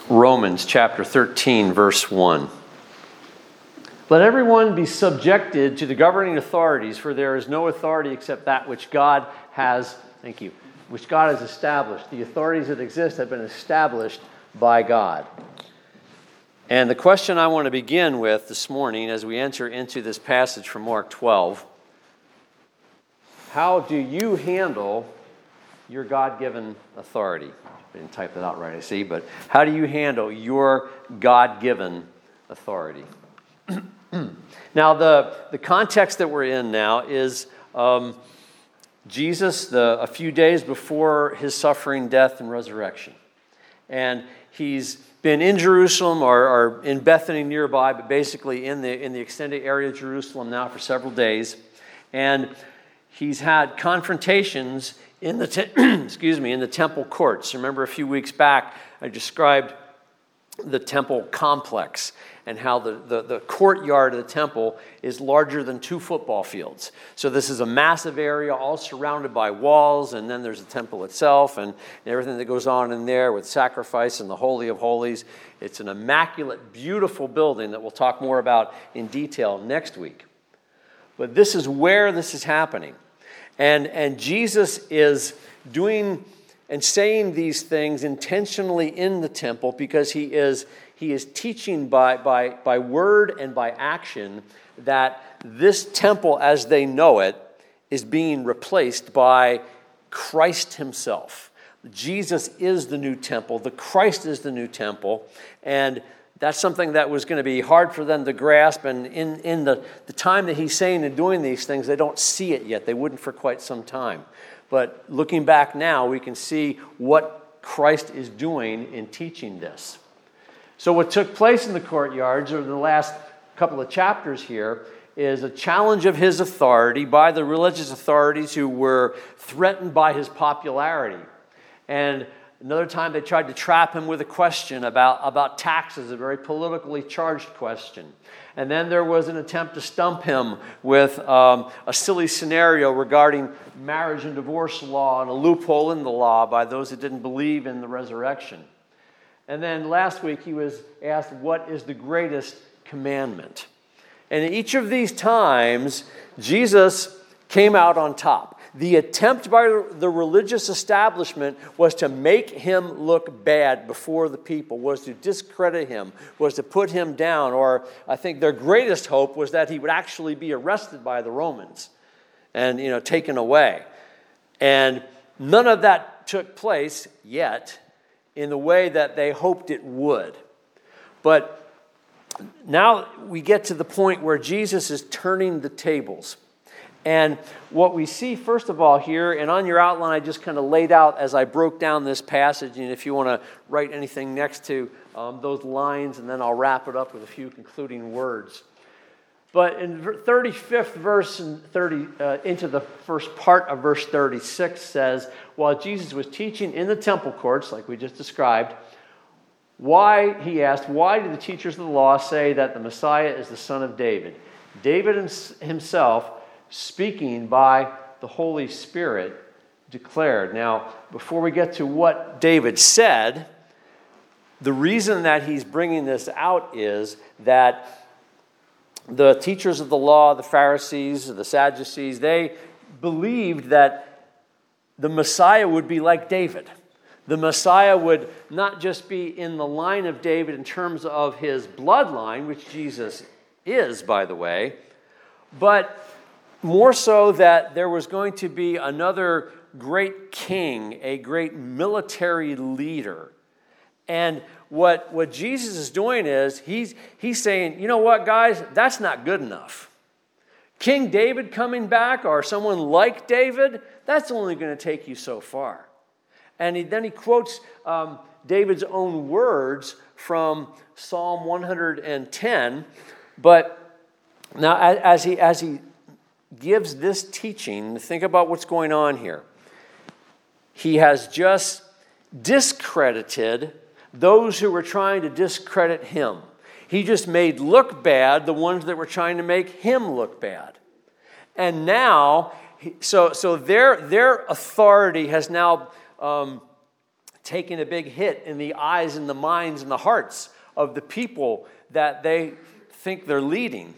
Romans chapter 13, verse 1. Let everyone be subjected to the governing authorities, for there is no authority except that which God has, which God has established. The authorities that exist have been established by God. And the question I want to begin with this morning as we enter into this passage from Mark 12, how do you handle your God-given authority? I didn't type that out right, I see, but how do you handle your God-given authority? Now, the context that we're in now is Jesus, a few days before his suffering, death, and resurrection. And he's been in Jerusalem or in Bethany nearby, but basically in the extended area of Jerusalem now for several days. And he's had confrontations in the in the temple courts. Remember a few weeks back, I described the temple complex and how the courtyard of the temple is larger than 2 football fields. So this is a massive area all surrounded by walls, and then there's the temple itself and everything that goes on in there with sacrifice and the Holy of Holies. It's an immaculate, beautiful building that we'll talk more about in detail next week. But this is where this is happening. And Jesus is doing and saying these things intentionally in the temple because he is teaching by word and by action that this temple as they know it is being replaced by Christ himself. Jesus is the new temple. The Christ is the new temple. And that's something that was going to be hard for them to grasp. And in the time that he's saying and doing these things, they don't see it yet. They wouldn't for quite some time. But looking back now, we can see what Christ is doing in teaching this. So what took place in the courtyards over the last couple of chapters here is a challenge of his authority by the religious authorities who were threatened by his popularity. And another time they tried to trap him with a question about taxes, a very politically charged question. And then there was an attempt to stump him with a silly scenario regarding marriage and divorce law and a loophole in the law by those that didn't believe in the resurrection. And then last week he was asked, what is the greatest commandment? And in each of these times, Jesus came out on top. The attempt by the religious establishment was to make him look bad before the people, was to discredit him, was to put him down, or I think their greatest hope was that he would actually be arrested by the Romans and, taken away. And none of that took place yet in the way that they hoped it would. But now we get to the point where Jesus is turning the tables. And what we see, first of all, here, and on your outline, I just kind of laid out as I broke down this passage, and if you want to write anything next to those lines, and then I'll wrap it up with a few concluding words. But in 35th verse and into the first part of verse 36 says, while Jesus was teaching in the temple courts, like we just described, he asked, why do the teachers of the law say that the Messiah is the son of David? David himself, speaking by the Holy Spirit, declared. Now, before we get to what David said, the reason that he's bringing this out is that the teachers of the law, the Pharisees, the Sadducees, they believed that the Messiah would be like David. The Messiah would not just be in the line of David in terms of his bloodline, which Jesus is, by the way, but more so that there was going to be another great king, a great military leader. And what Jesus is doing is he's saying, you know what, guys, that's not good enough. King David coming back or someone like David, that's only going to take you so far. And then he quotes David's own words from Psalm 110. But now as he gives this teaching, think about what's going on here. He has just discredited those who were trying to discredit him. He just made look bad the ones that were trying to make him look bad. And now, so their authority has now taking a big hit in the eyes and the minds and the hearts of the people that they think they're leading.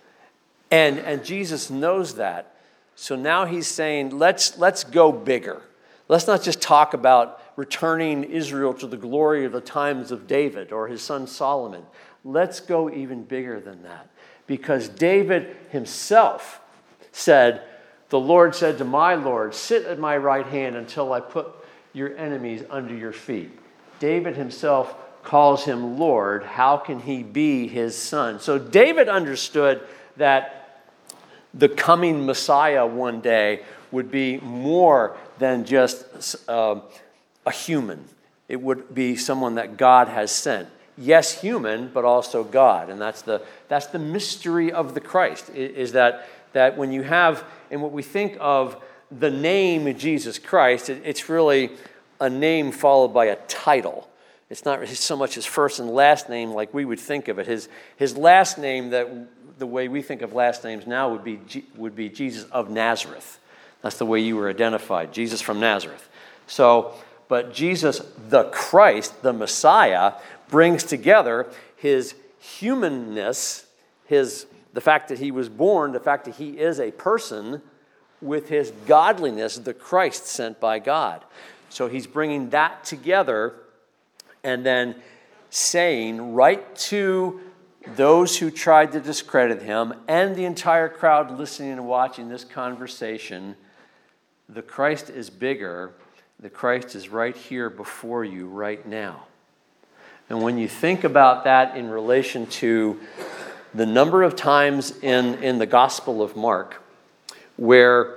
And Jesus knows that. So now he's saying, let's go bigger. Let's not just talk about returning Israel to the glory of the times of David or his son Solomon. Let's go even bigger than that. Because David himself said, the Lord said to my Lord, sit at my right hand until I put your enemies under your feet. David himself calls him Lord. How can he be his son? So David understood that the coming Messiah one day would be more than just a human. It would be someone that God has sent. Yes, human, but also God. And that's the mystery of the Christ, is that when you have, and what we think of the name Jesus Christ, it's really a name followed by a title. It's not so much his first and last name like we would think of it. His last name, that the way we think of last names now, would be Jesus of Nazareth. That's the way you were identified, Jesus from Nazareth. So, but Jesus, the Christ, the Messiah, brings together his humanness, the fact that he was born, the fact that he is a person, with his godliness, the Christ sent by God. So he's bringing that together and then saying right to those who tried to discredit him and the entire crowd listening and watching this conversation, the Christ is bigger. The Christ is right here before you right now. And when you think about that in relation to the number of times in the Gospel of Mark where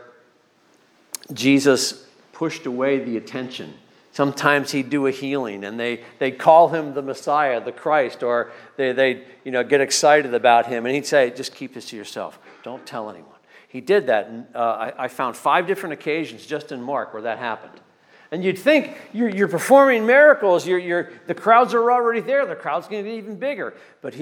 Jesus pushed away the attention. Sometimes he'd do a healing, and they'd call him the Messiah, the Christ, or they'd get excited about him, and he'd say, just keep this to yourself. Don't tell anyone. He did that. And, I found 5 different occasions just in Mark where that happened. And you'd think you're performing miracles. The crowds are already there. The crowd's going to get even bigger. But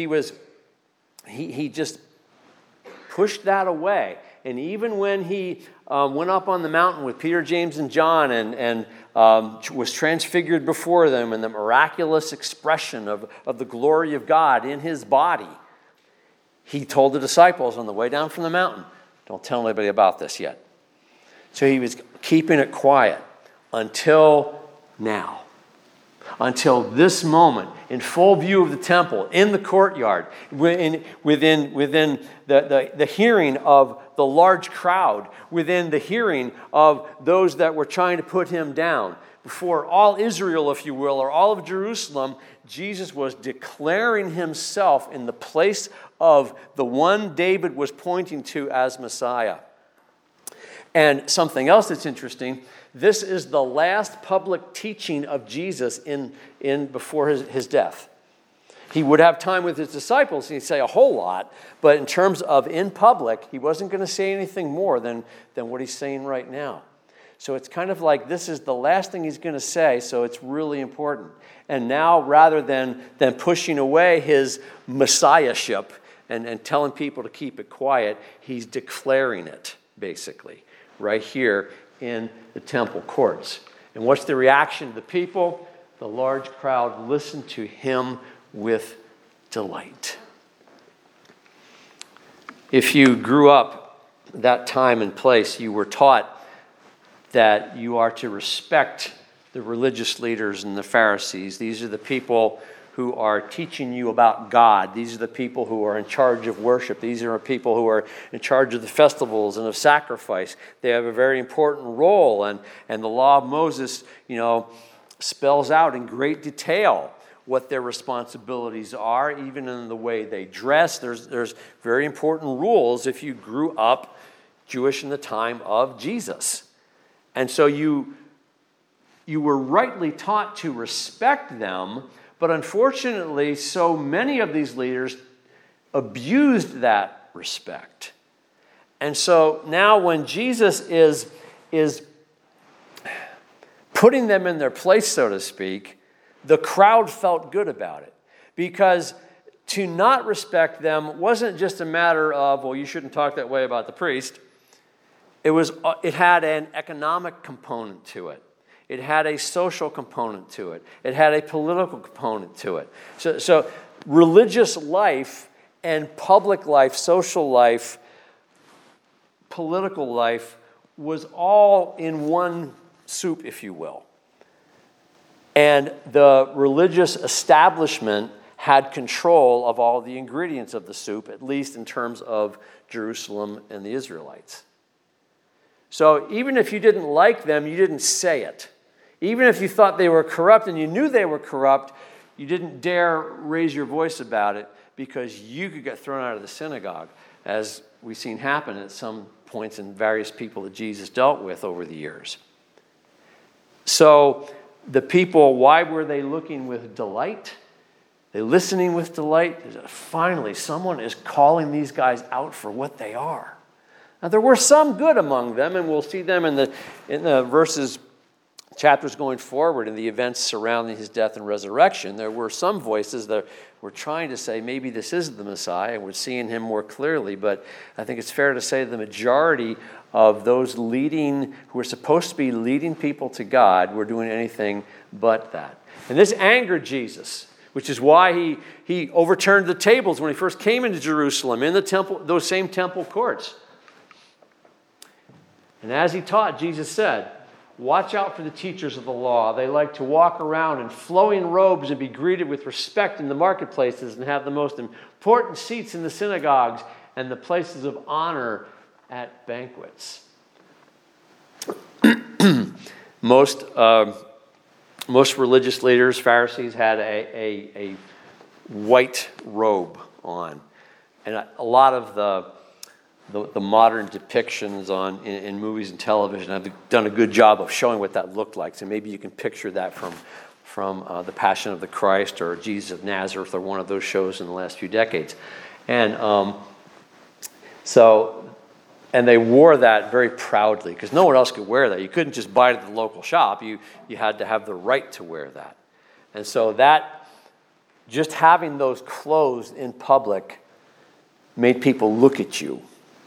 he just pushed that away. And even when he went up on the mountain with Peter, James, and John and was transfigured before them, and the miraculous expression of the glory of God in his body, he told the disciples on the way down from the mountain, don't tell anybody about this yet. So he was keeping it quiet until now. Until this moment, in full view of the temple, in the courtyard, within the hearing of the large crowd, within the hearing of those that were trying to put him down. Before all Israel, if you will, or all of Jerusalem, Jesus was declaring himself in the place of the one David was pointing to as Messiah. And something else that's interesting, this is the last public teaching of Jesus in before his death. He would have time with his disciples, and he'd say a whole lot, but in terms of in public, he wasn't going to say anything more than what he's saying right now. So it's kind of like this is the last thing he's going to say, so it's really important. And now, rather than pushing away his messiahship and telling people to keep it quiet, he's declaring it, basically, right here in the temple courts. And what's the reaction of the people? The large crowd listened to him with delight. If you grew up that time and place, you were taught that you are to respect the religious leaders and the Pharisees. These are the people who are teaching you about God. These are the people who are in charge of worship. These are people who are in charge of the festivals and of sacrifice. They have a very important role, and the law of Moses, spells out in great detail what their responsibilities are, even in the way they dress. There's very important rules if you grew up Jewish in the time of Jesus. And so you were rightly taught to respect them, but unfortunately, so many of these leaders abused that respect. And so now when Jesus is putting them in their place, so to speak, the crowd felt good about it. Because to not respect them wasn't just a matter of, well, you shouldn't talk that way about the priest. It had an economic component to it. It had a social component to it. It had a political component to it. So religious life and public life, social life, political life was all in one soup, if you will. And the religious establishment had control of all the ingredients of the soup, at least in terms of Jerusalem and the Israelites. So even if you didn't like them, you didn't say it. Even if you thought they were corrupt and you knew they were corrupt, you didn't dare raise your voice about it because you could get thrown out of the synagogue, as we've seen happen at some points in various people that Jesus dealt with over the years. So the people, why were they looking with delight? They're listening with delight. Finally, someone is calling these guys out for what they are. Now, there were some good among them, and we'll see them in the verses, chapters going forward in the events surrounding his death and resurrection. There were some voices that were trying to say maybe this is the Messiah, and we're seeing him more clearly, but I think it's fair to say the majority of those who were supposed to be leading people to God were doing anything but that. And this angered Jesus, which is why he overturned the tables when he first came into Jerusalem in the temple, those same temple courts. And as he taught, Jesus said, "Watch out for the teachers of the law. They like to walk around in flowing robes and be greeted with respect in the marketplaces and have the most important seats in the synagogues and the places of honor at banquets." Most religious leaders, Pharisees, had a white robe on. And a lot of the modern depictions in movies and television have done a good job of showing what that looked like. So maybe you can picture that from The Passion of the Christ or Jesus of Nazareth or one of those shows in the last few decades. And and they wore that very proudly because no one else could wear that. You couldn't just buy it at the local shop. You had to have the right to wear that. And so that, just having those clothes in public made people look at you,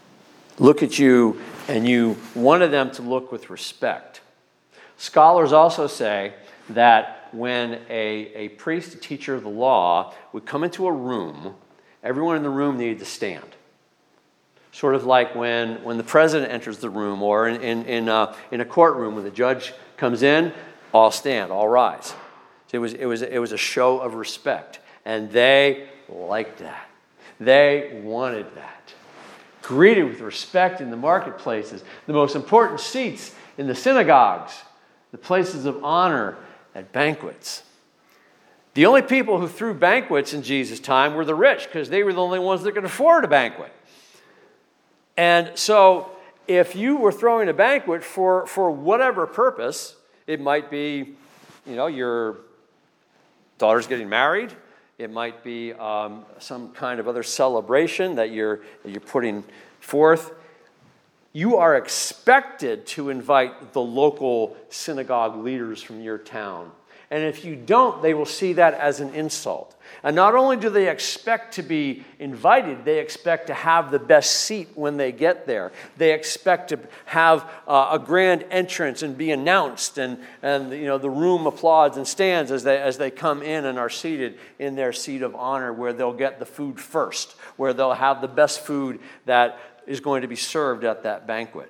and you wanted them to look with respect. Scholars also say that when a priest, a teacher of the law, would come into a room, everyone in the room needed to stand. Sort of like when the president enters the room, or in a courtroom when the judge comes in, all stand, all rise. So it was a show of respect, and they liked that. They wanted that. Greeted with respect in the marketplaces, the most important seats in the synagogues, the places of honor at banquets. The only people who threw banquets in Jesus' time were the rich, because they were the only ones that could afford a banquet. And so if you were throwing a banquet for whatever purpose, it might be, your daughter's getting married. It might be some kind of other celebration that you're putting forth. You are expected to invite the local synagogue leaders from your town. And if you don't, they will see that as an insult. And not only do they expect to be invited, they expect to have the best seat when they get there. They expect to have a grand entrance and be announced, and the room applauds and stands as they come in and are seated in their seat of honor, where they'll get the food first, where they'll have the best food that is going to be served at that banquet.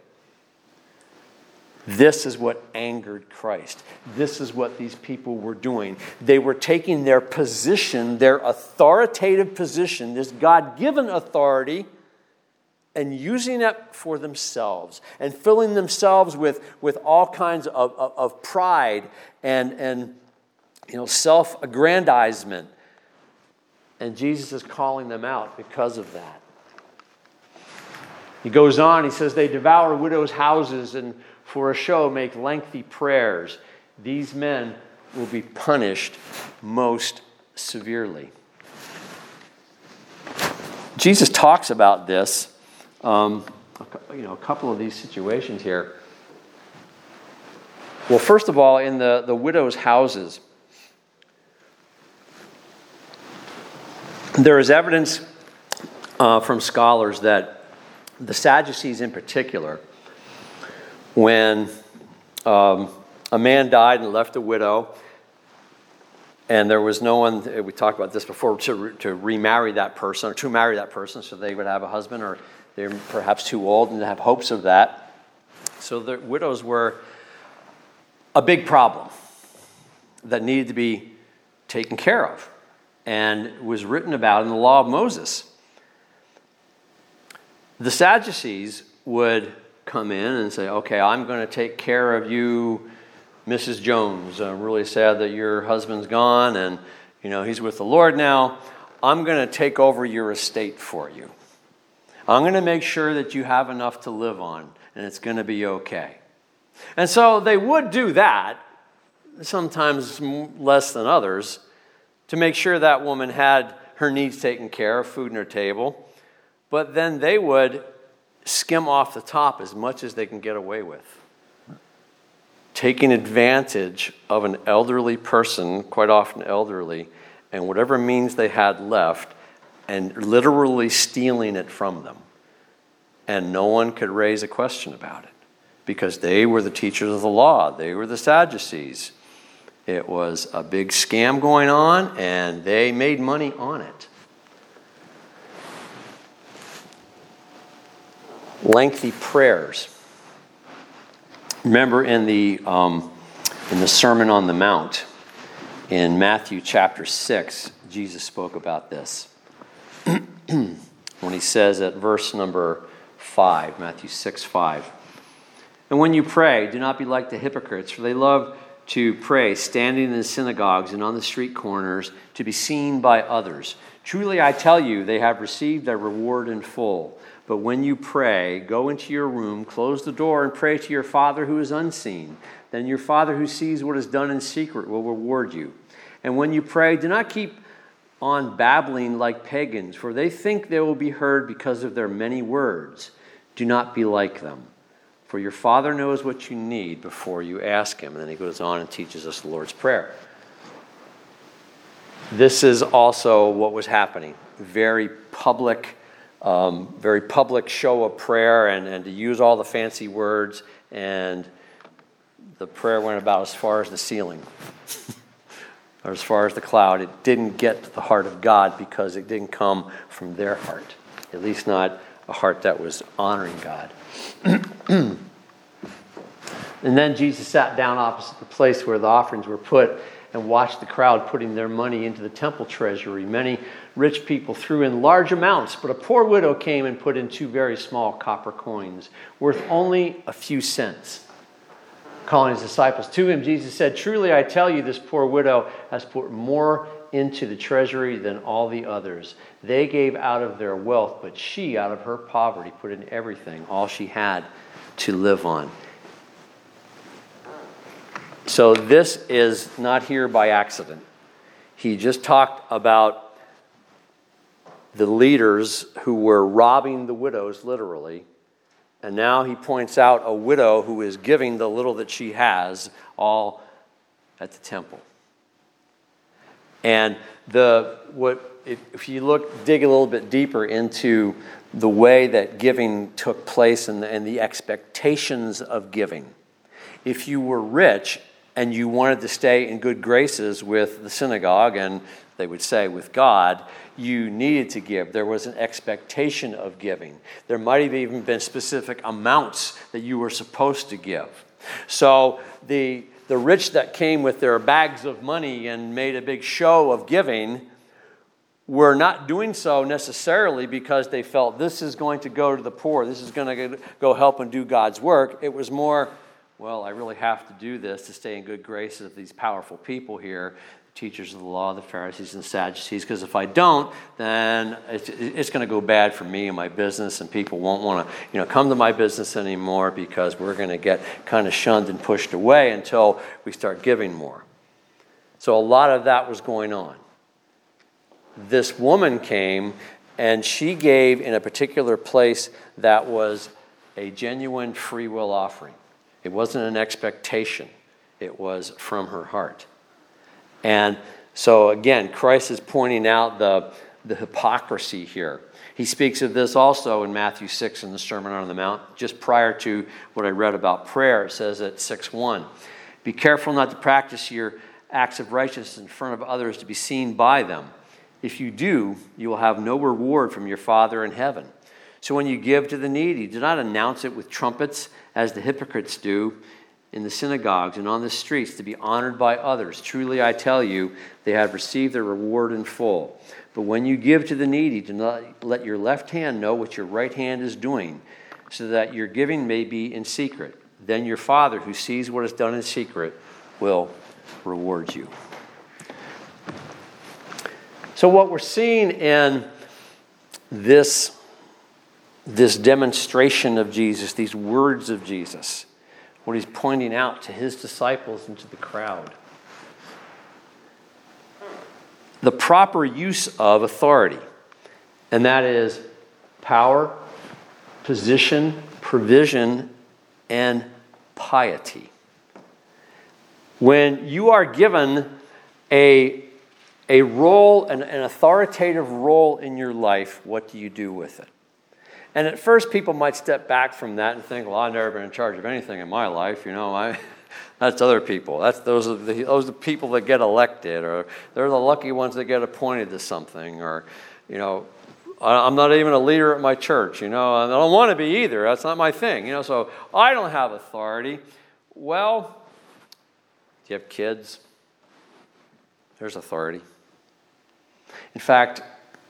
This is what angered Christ. This is what these people were doing. They were taking their position, their authoritative position, this God-given authority, and using it for themselves and filling themselves with all kinds of pride and self-aggrandizement. And Jesus is calling them out because of that. He goes on, he says, they devour widows' houses and for a show make lengthy prayers. These men will be punished most severely. Jesus talks about this, a couple of these situations here. Well, first of all, in the widows' houses, there is evidence from scholars that the Sadducees in particular, when a man died and left a widow, and there was no one, we talked about this before, to remarry that person, or to marry that person, so they would have a husband, or they're perhaps too old and have hopes of that. So the widows were a big problem that needed to be taken care of, and was written about in the law of Moses. The Sadducees would come in and say, okay, I'm going to take care of you, Mrs. Jones. I'm really sad that your husband's gone and, he's with the Lord now. I'm going to take over your estate for you. I'm going to make sure that you have enough to live on, and it's going to be okay. And so they would do that, sometimes less than others, to make sure that woman had her needs taken care of, food on her table. But then they would skim off the top as much as they can get away with, taking advantage of an elderly person, quite often elderly, and whatever means they had left, and literally stealing it from them. And no one could raise a question about it, because they were the teachers of the law. They were the Sadducees. It was a big scam going on, and they made money on it. Lengthy prayers. Remember in the Sermon on the Mount, in Matthew chapter 6, Jesus spoke about this. When he says at verse number 5, Matthew 6:5, and when you pray, do not be like the hypocrites, for they love to pray standing in the synagogues and on the street corners to be seen by others. Truly I tell you, they have received their reward in full. But when you pray, go into your room, close the door, and pray to your Father who is unseen. Then your Father who sees what is done in secret will reward you. And when you pray, do not keep on babbling like pagans, for they think they will be heard because of their many words. Do not be like them, for your Father knows what you need before you ask him. And then he goes on and teaches us the Lord's Prayer. This is also what was happening. Very public show of prayer, and to use all the fancy words, and the prayer went about as far as the ceiling or as far as the cloud. It didn't get to the heart of God because it didn't come from their heart, at least not a heart that was honoring God. And then Jesus sat down opposite the place where the offerings were put and watched the crowd putting their money into the temple treasury. Many rich people threw in large amounts, but a poor widow came and put in 2 very small copper coins, worth only a few cents. Calling his disciples to him, Jesus said, truly I tell you, this poor widow has put more into the treasury than all the others. They gave out of their wealth, but she, out of her poverty, put in everything, all she had to live on. So this is not here by accident. He just talked about the leaders who were robbing the widows, literally. And now he points out a widow who is giving the little that she has all at the temple. And if you dig a little bit deeper into the way that giving took place and the expectations of giving. If you were rich and you wanted to stay in good graces with the synagogue, and they would say with God, you needed to give. There was an expectation of giving. There might have even been specific amounts that you were supposed to give. So the rich that came with their bags of money and made a big show of giving were not doing so necessarily because they felt this is going to go to the poor, this is going to go help and do God's work. It was more, well, I really have to do this to stay in good graces with these powerful people here, teachers of the law, the Pharisees and the Sadducees, because if I don't, then it's going to go bad for me and my business, and people won't want to come to my business anymore because we're going to get kind of shunned and pushed away until we start giving more. So a lot of that was going on. This woman came and she gave in a particular place that was a genuine free will offering. It wasn't an expectation. It was from her heart. And so again, Christ is pointing out the hypocrisy here. He speaks of this also in Matthew 6 in the Sermon on the Mount. Just prior to what I read about prayer, it says at 6:1, Be careful not to practice your acts of righteousness in front of others to be seen by them. If you do, you will have no reward from your Father in heaven. So when you give to the needy, do not announce it with trumpets as the hypocrites do in the synagogues and on the streets to be honored by others. Truly I tell you, they have received their reward in full. But when you give to the needy, do not let your left hand know what your right hand is doing, so that your giving may be in secret. Then your Father, who sees what is done in secret, will reward you. So what we're seeing in this demonstration of Jesus, these words of Jesus, what he's pointing out to his disciples and to the crowd, the proper use of authority, and that is power, position, provision, and piety. When you are given a role, an authoritative role in your life, what do you do with it? And at first, people might step back from that and think, well, I've never been in charge of anything in my life. That's other people. Those are the people that get elected, or they're the lucky ones that get appointed to something, or, I'm not even a leader at my church, I don't want to be either. That's not my thing, so I don't have authority. Well, do you have kids? There's authority. In fact,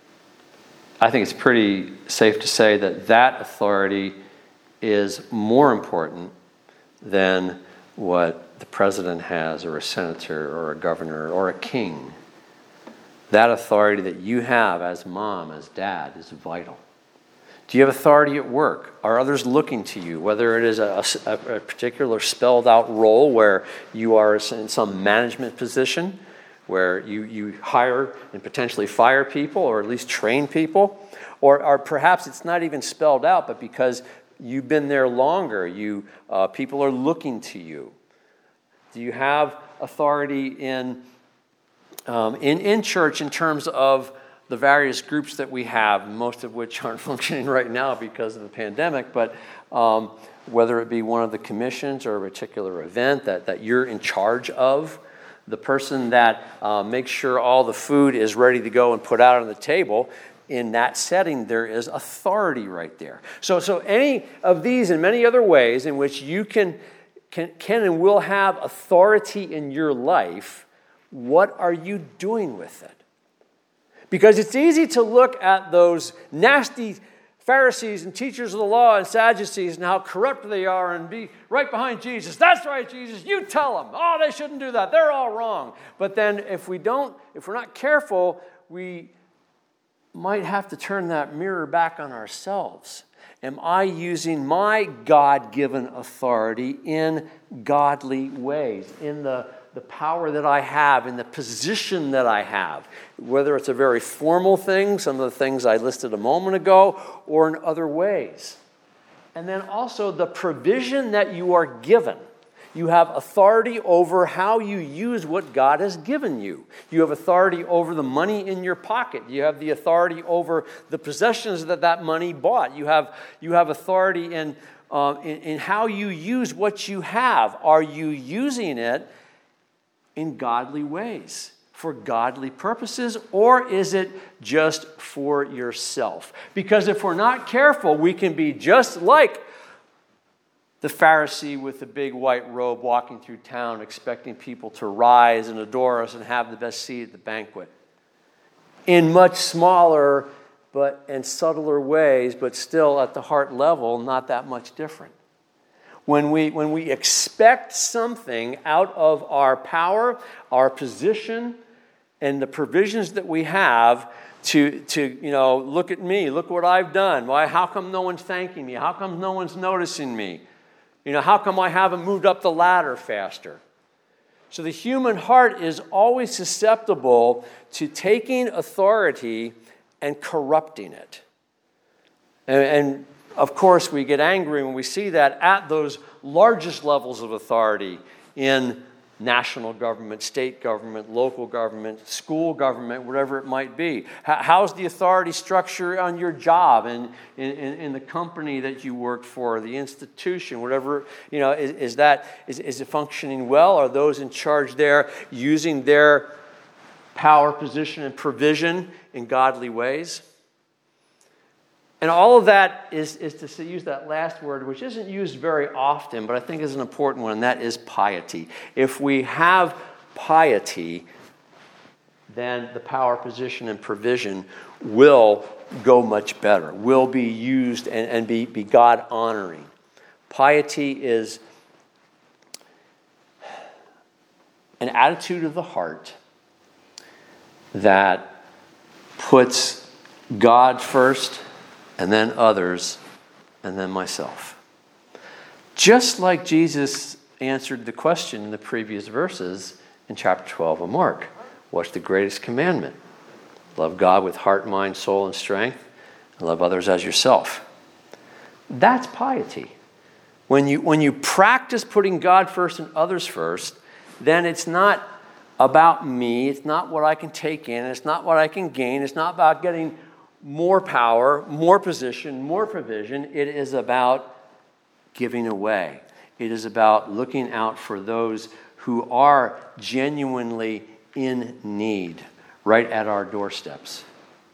I think it's pretty safe to say that authority is more important than what the president has, or a senator, or a governor, or a king. That authority that you have as mom, as dad, is vital. Do you have authority at work? Are others looking to you? Whether it is a particular spelled out role where you are in some management position, where you hire and potentially fire people, or at least train people, or perhaps it's not even spelled out, but because you've been there longer, people are looking to you. Do you have authority in church in terms of the various groups that we have, most of which aren't functioning right now because of the pandemic, but whether it be one of the commissions or a particular event that you're in charge of, the person that makes sure all the food is ready to go and put out on the table, in that setting, there is authority right there. So any of these and many other ways in which you can and will have authority in your life, what are you doing with it? Because it's easy to look at those nasty Pharisees and teachers of the law and Sadducees and how corrupt they are and be right behind Jesus. That's right, Jesus, you tell them. Oh, they shouldn't do that. They're all wrong. But then if we're not careful, we might have to turn that mirror back on ourselves. Am I using my God-given authority in godly ways, in the power that I have, in the position that I have, whether it's a very formal thing, some of the things I listed a moment ago, or in other ways? And then also the provision that you are given. You have authority over how you use what God has given you. You have authority over the money in your pocket. You have the authority over the possessions that money bought. You have authority in how you use what you have. Are you using it in godly ways, for godly purposes, or is it just for yourself? Because if we're not careful, we can be just like the Pharisee with the big white robe walking through town, expecting people to rise and adore us and have the best seat at the banquet. In much smaller and subtler ways, but still at the heart level, not that much different. When we expect something out of our power, our position, and the provisions that we have to look at me, look what I've done. Why? How come no one's thanking me? How come no one's noticing me? How come I haven't moved up the ladder faster? So the human heart is always susceptible to taking authority and corrupting it. And of course, we get angry when we see that at those largest levels of authority in national government, state government, local government, school government, whatever it might be? How's the authority structure on your job and in the company that you work for, the institution, whatever, is it functioning well? Are those in charge there using their power, position, and provision in godly ways? And all of that is to use that last word, which isn't used very often, but I think is an important one, and that is piety. If we have piety, then the power, position, and provision will go much better, will be used and be God-honoring. Piety is an attitude of the heart that puts God first, and then others, and then myself. Just like Jesus answered the question in the previous verses in chapter 12 of Mark. What's the greatest commandment? Love God with heart, mind, soul, and strength, and love others as yourself. That's piety. When you practice putting God first and others first, then it's not about me, it's not what I can take in, it's not what I can gain, it's not about getting more power, more position, more provision. It is about giving away. It is about looking out for those who are genuinely in need, right at our doorsteps.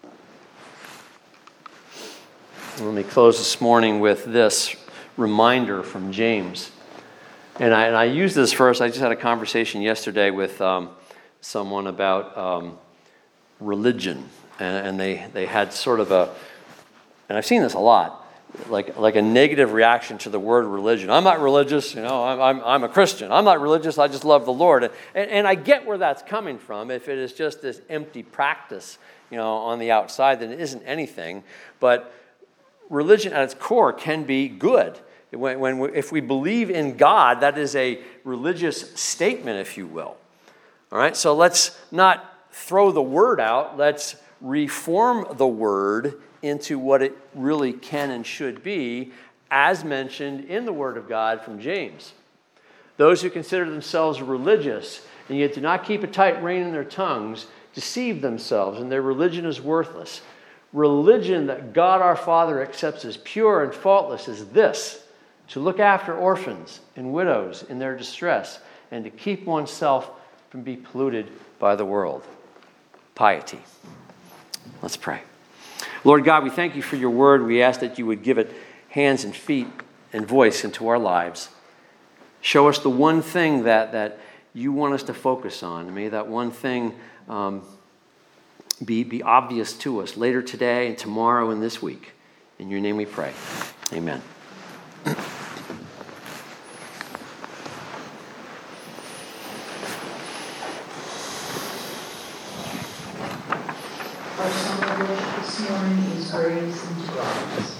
Let me close this morning with this reminder from James. And I use this verse. I just had a conversation yesterday with someone about religion. And they had sort of and I've seen this a lot, like a negative reaction to the word religion. I'm not religious, I'm a Christian. I'm not religious, I just love the Lord. And I get where that's coming from. If it is just this empty practice, on the outside, then it isn't anything. But religion at its core can be good. If we believe in God, that is a religious statement, if you will. All right, so let's not throw the word out. Let's reform the word into what it really can and should be, as mentioned in the Word of God from James. Those who consider themselves religious and yet do not keep a tight rein in their tongues deceive themselves, and their religion is worthless. Religion that God our Father accepts as pure and faultless is this: to look after orphans and widows in their distress, and to keep oneself from being polluted by the world. Piety. Let's pray. Lord God, we thank you for your word. We ask that you would give it hands and feet and voice into our lives. Show us the one thing that you want us to focus on. And may that one thing be obvious to us later today and tomorrow and this week. In your name we pray. Amen. Our song of worship this morning is Grace and Delight.